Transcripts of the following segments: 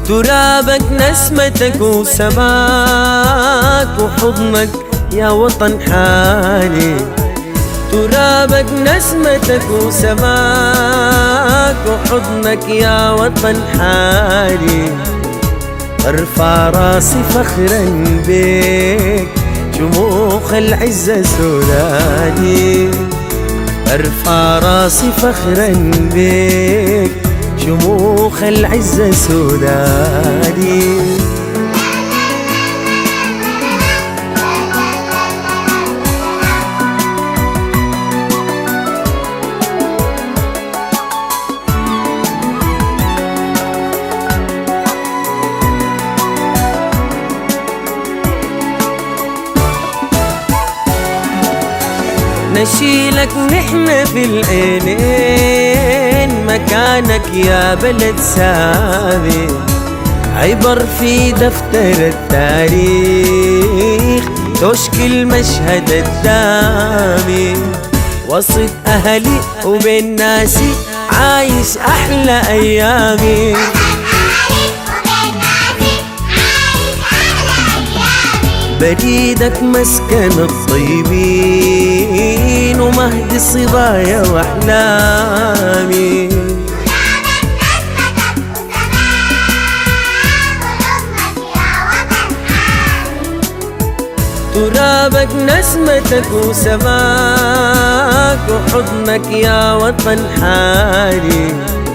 ترابك نسمتك وسماك وحضنك يا وطن حالي. ترابك نسمتك وسماك وحضنك يا وطن حالي. ارفع راسي فخرا بيك شموخ العزة سوداني. ارفع راسي فخرا بيك شموخ العزة سوداني. نشيلك نحن في العينين مكانك يا بلد سامي. عبر في دفتر التاريخ تشكل مشهد الدامي. وسط أهلي وبين ناسي عايش أحلى أيامي. بريدك مسكن الطيبين ومهد الصبايا واحلامي. ترابك نسمتك وسماك وحضنك يا وطن حالي.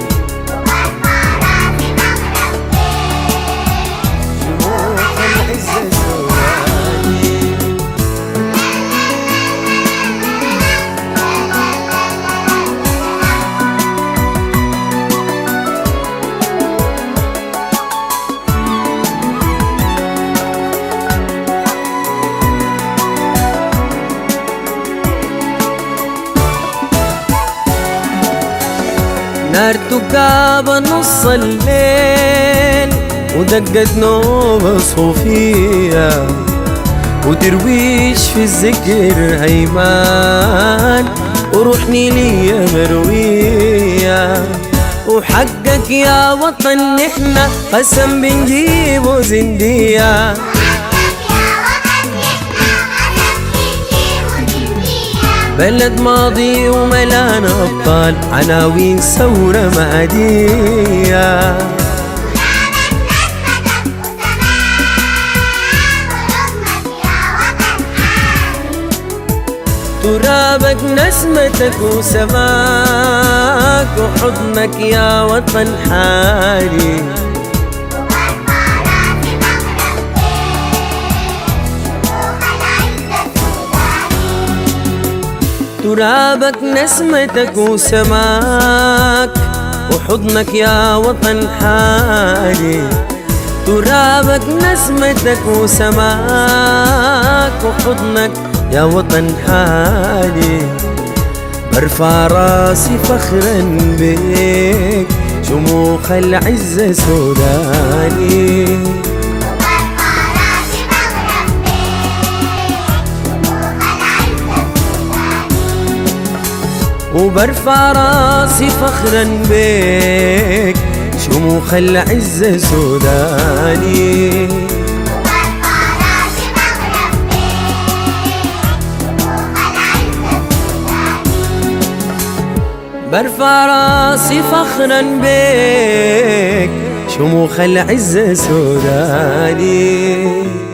نار تكاب نص الليل ودقت نوبة صوفية. ودرويش في الذكر هيمان وروح نيلية مروية. وحقك يا وطن نحنا قسم بنجيبه زندية. بلد ماضي وملان أبطال عناوين ثورة مادية. ترابك نسمتك وسماك وحضنك يا وطن حالي. ترابك نسمتك وسماك وحضنك يا وطن حالي. ترابك نسمتك وسماك وحضنك يا وطن حالي. برفع راسي فخرا بيك شموخ العزة سوداني. وبرفع راسي فخرا بيك شموخ العزة سوداني. برفع راسي فخرا بيك شموخ العزة سوداني.